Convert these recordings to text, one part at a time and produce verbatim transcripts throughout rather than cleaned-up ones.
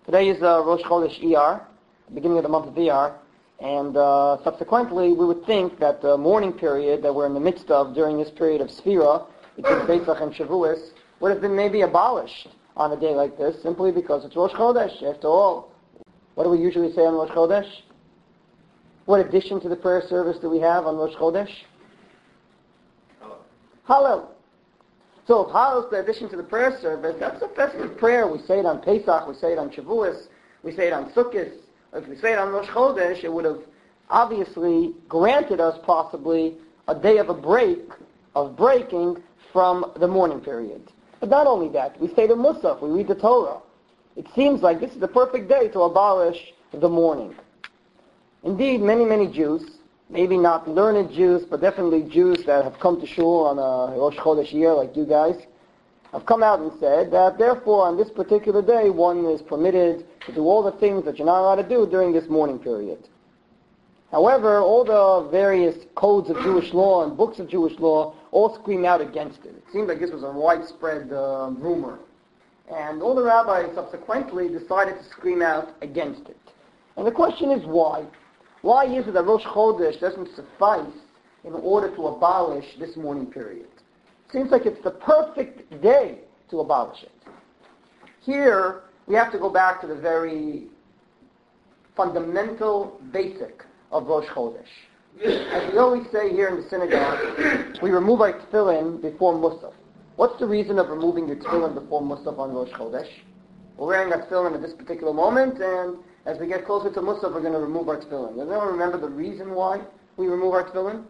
Today is uh, Rosh Chodesh Iyar, the beginning of the month of Iyar, and uh, subsequently we would think that the mourning period that we're in the midst of during this period of Sphira, between Pesach and Shavuos, would have been maybe abolished on a day like this, simply because it's Rosh Chodesh. After all, what do we usually say on Rosh Chodesh? What addition to the prayer service do we have on Rosh Chodesh? Hallel. So if Hallel is the addition to the prayer service, that's a festive prayer. We say it on Pesach, we say it on Shavuos, we say it on Sukkot. If we say it on Rosh Chodesh, it would have obviously granted us possibly a day of a break, of breaking from the mourning period. But not only that, we say the Musaf, we read the Torah. It seems like this is the perfect day to abolish the mourning. Indeed, many, many Jews, maybe not learned Jews, but definitely Jews that have come to shul on a Rosh Chodesh year like you guys, have come out and said that therefore on this particular day one is permitted to do all the things that you're not allowed to do during this mourning period. However, all the various codes of Jewish law and books of Jewish law all scream out against it. It seemed like this was a widespread uh, rumor. And all the rabbis subsequently decided to scream out against it. And the question is why? Why is it that Rosh Chodesh doesn't suffice in order to abolish this mourning period? It seems like it's the perfect day to abolish it. Here, we have to go back to the very fundamental basic of Rosh Chodesh. As we always say here in the synagogue, we remove our tefillin before Musaf. What's the reason of removing your tefillin before Musaf on Rosh Chodesh? We're wearing our tefillin at this particular moment, and as we get closer to Musaf, we're going to remove our tefillin. Does anyone remember the reason why we remove our tefillin?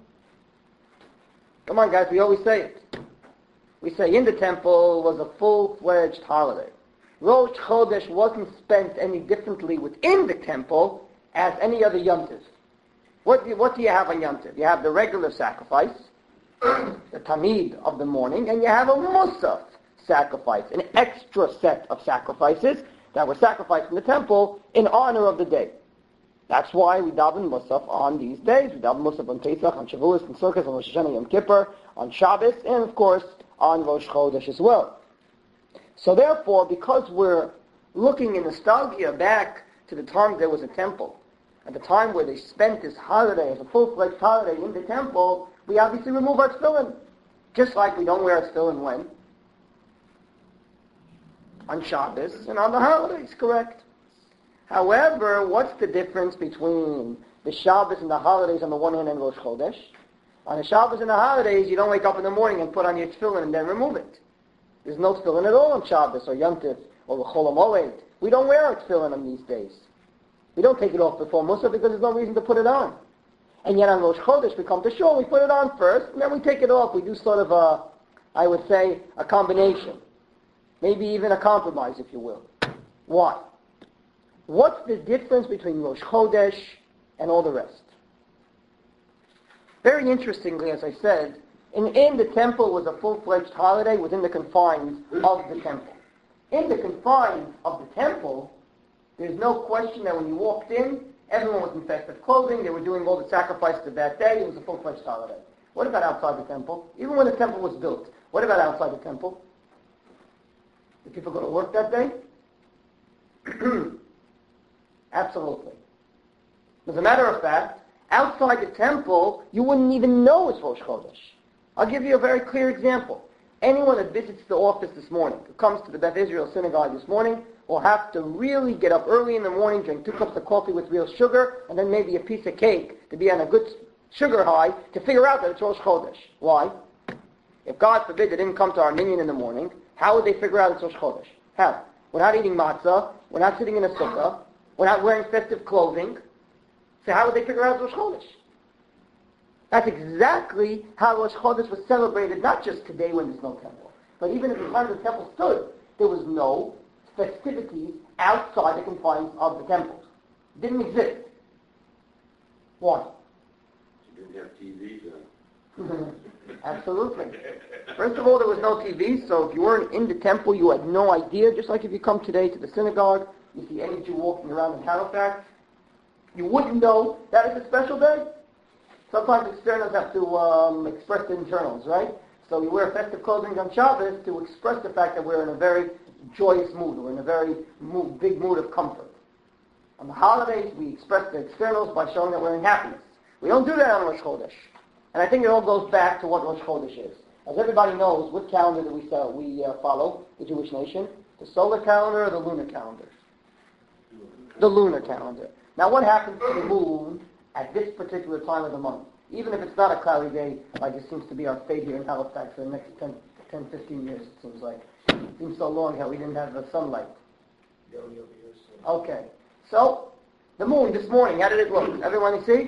Come on, guys, we always say it. We say in the temple was a full-fledged holiday. Rosh Chodesh wasn't spent any differently within the temple as any other Yom Tov. What do, what do you have on Yom Tov? You have the regular sacrifice, the Tamid of the morning, and you have a Musaf sacrifice, an extra set of sacrifices that were sacrificed in the temple in honor of the day. That's why we daven Musaf on these days. We daven Musaf on Pesach, on Shavuos, on Sukkot, on Rosh Hashanah, Yom Kippur, on Shabbos, and of course on Rosh Chodesh as well. So therefore, because we're looking in nostalgia back to the time there was a temple, at the time where they spent this holiday as a full-fledged holiday in the temple, we obviously remove our tefillin. Just like we don't wear our tefillin when? On Shabbos and on the holidays, correct? However, what's the difference between the Shabbos and the holidays on the one hand and Rosh Chodesh? On the Shabbos and the holidays, you don't wake up in the morning and put on your tefillin and then remove it. There's no tefillin at all on Shabbos or Yom Tov or the Chol HaMoed. We don't wear our tefillin on these days. We don't take it off before Musaf because there's no reason to put it on. And yet on Rosh Chodesh, we come to shul, we put it on first, and then we take it off. We do sort of a, I would say, a combination. Maybe even a compromise, if you will. Why? What's the difference between Rosh Chodesh and all the rest? Very interestingly, as I said, in, in the temple was a full-fledged holiday within the confines of the temple. In the confines of the temple, there's no question that when you walked in, everyone was in festive clothing, they were doing all the sacrifices of that day, it was a full-fledged holiday. What about outside the temple? Even when the temple was built, what about outside the temple? Did people go to work that day? Absolutely. As a matter of fact, outside the temple, you wouldn't even know it's Rosh Chodesh. I'll give you a very clear example. Anyone that visits the office this morning, who comes to the Beth Israel synagogue this morning, will have to really get up early in the morning, drink two cups of coffee with real sugar, and then maybe a piece of cake to be on a good sugar high to figure out that it's Rosh Chodesh. Why? If God forbid they didn't come to our minyan in the morning, how would they figure out it's Rosh Chodesh? How? We're not eating matzah, we're not sitting in a sukkah, we're not wearing festive clothing, so how would they figure out it's Rosh Chodesh? That's exactly how Rosh Chodesh was celebrated, not just today when there's no temple, but even at the time the temple stood, there was no festivities outside the confines of the temple. It didn't exist. Why? You didn't have T V then. Absolutely. First of all, there was no T V, so if you weren't in the temple, you had no idea. Just like if you come today to the synagogue, you see any Jew walking around in Halifax, you wouldn't know that is a special day. Sometimes externals have to um, express the internals, right? So we wear festive clothing on Shabbos to express the fact that we're in a very joyous mood. We're in a very mood, big mood of comfort. On the holidays, we express the externals by showing that we're in happiness. We don't do that on Rosh Chodesh. And I think it all goes back to what Rosh Chodesh is. As everybody knows, what calendar do we, uh, we uh, follow, the Jewish nation? The solar calendar or the lunar calendar? The lunar calendar. Now what happens to the moon at this particular time of the month? Even if it's not a cloudy day, like it seems to be our fate here in Halifax for the next ten, ten, fifteen years, it seems like. It seems so long how we didn't have the sunlight. Okay. So, the moon this morning, how did it look? Everyone see?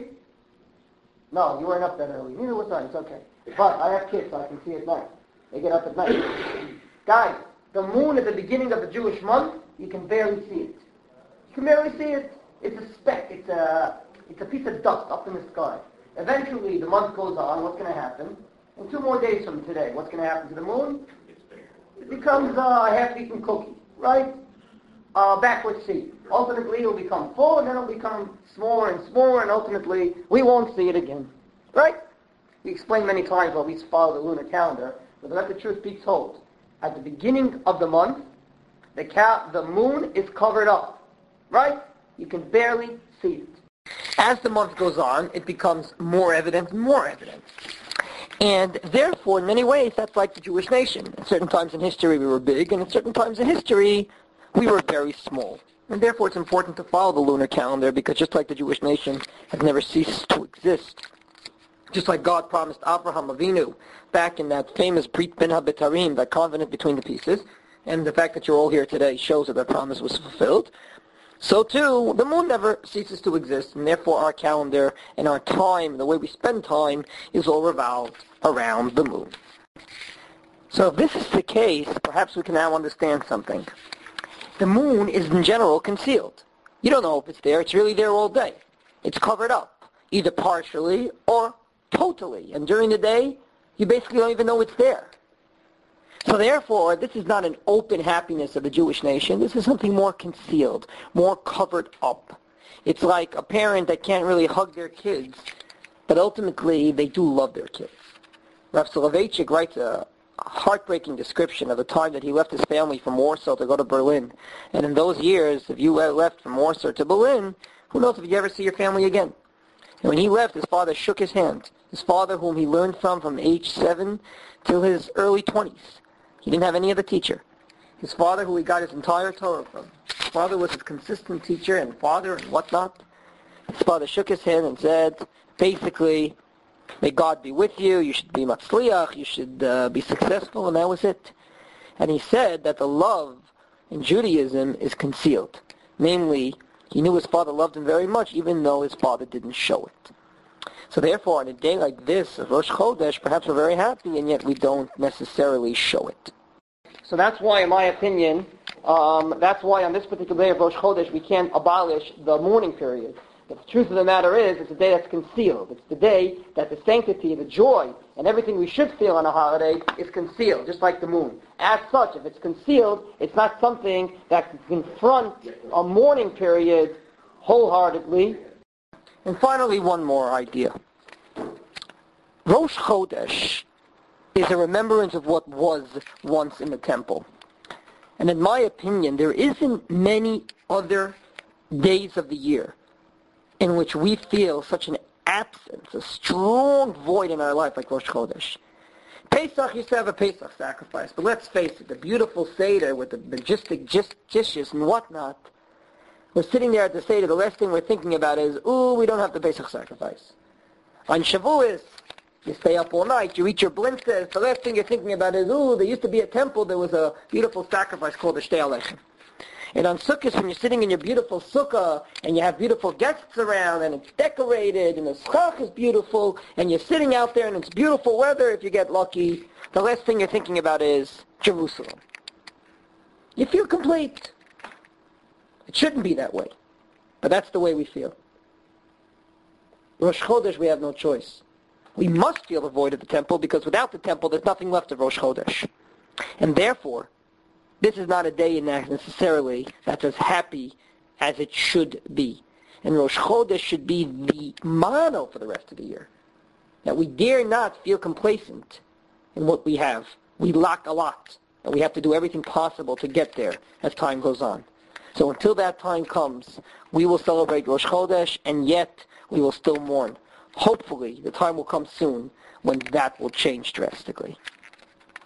No, you weren't up that early. Neither was I. It's okay. But I have kids, so I can see at night. They get up at night. Guys, the moon at the beginning of the Jewish month, you can barely see it. You can barely see it. It's a speck. It's a, it's a piece of dust up in the sky. Eventually, the month goes on. What's going to happen? In two more days from today, what's going to happen to the moon? It becomes uh, a half-eaten cookie, right? Uh, backward sea. Ultimately, it will become full, and then it will become smaller and smaller, and ultimately, we won't see it again. Right? We explained many times why we follow the lunar calendar, but let the truth be told. At the beginning of the month, the, ca- the moon is covered up. Right? You can barely see it. As the month goes on, it becomes more evident and more evident. And therefore, in many ways, that's like the Jewish nation. At certain times in history, we were big, and at certain times in history, we were very small. And therefore, it's important to follow the lunar calendar, because just like the Jewish nation has never ceased to exist, just like God promised Abraham Avinu back in that famous Brit Ben HaBetarim, that covenant between the pieces, and the fact that you're all here today shows that that promise was fulfilled, so too, the moon never ceases to exist, and therefore our calendar and our time, the way we spend time, is all revolved around the moon. So if this is the case, perhaps we can now understand something. The moon is in general concealed. You don't know if it's there. It's really there all day. It's covered up, either partially or totally. And during the day, you basically don't even know it's there. So therefore, this is not an open happiness of the Jewish nation. This is something more concealed, more covered up. It's like a parent that can't really hug their kids, but ultimately they do love their kids. Rav Soloveitchik writes a heartbreaking description of the time that he left his family from Warsaw to go to Berlin. And in those years, if you left from Warsaw to Berlin, who knows if you ever see your family again. And when he left, his father shook his hand. His father, whom he learned from from age seven till his early twenties. He didn't have any other teacher. His father, who he got his entire Torah from. His father was his consistent teacher and father and whatnot. His father shook his hand and said, basically, may God be with you, you should be matzliach, you should uh, be successful, and that was it. And he said that the love in Judaism is concealed. Namely, he knew his father loved him very much, even though his father didn't show it. So therefore, on a day like this, of Rosh Chodesh, perhaps we're very happy, and yet we don't necessarily show it. So that's why, in my opinion, um, that's why on this particular day of Rosh Chodesh, we can't abolish the mourning period. But the truth of the matter is, it's a day that's concealed. It's the day that the sanctity, the joy, and everything we should feel on a holiday is concealed, just like the moon. As such, if it's concealed, it's not something that can confront a mourning period wholeheartedly. And finally, one more idea. Rosh Chodesh is a remembrance of what was once in the temple. And in my opinion, there isn't many other days of the year in which we feel such an absence, a strong void in our life like Rosh Chodesh. Pesach used to have a Pesach sacrifice, but let's face it, the beautiful Seder with the majestic dishes and whatnot, we're sitting there at the Seder, the last thing we're thinking about is, ooh, we don't have the Pesach sacrifice. On Shavuos, you stay up all night, you eat your blintzes, the last thing you're thinking about is, ooh, there used to be a temple, there was a beautiful sacrifice called the Shtei Alechem. And on Sukkot, when you're sitting in your beautiful sukkah, and you have beautiful guests around, and it's decorated, and the schach is beautiful, and you're sitting out there, and it's beautiful weather if you get lucky, the last thing you're thinking about is Jerusalem. You feel complete. It shouldn't be that way. But that's the way we feel. Rosh Chodesh, we have no choice. We must feel the void of the temple, because without the temple, there's nothing left of Rosh Chodesh. And therefore, this is not a day necessarily that's as happy as it should be. And Rosh Chodesh should be the motto for the rest of the year. That we dare not feel complacent in what we have. We lack a lot. and we have to do everything possible to get there as time goes on. So until that time comes, we will celebrate Rosh Chodesh, and yet we will still mourn. Hopefully, the time will come soon when that will change drastically.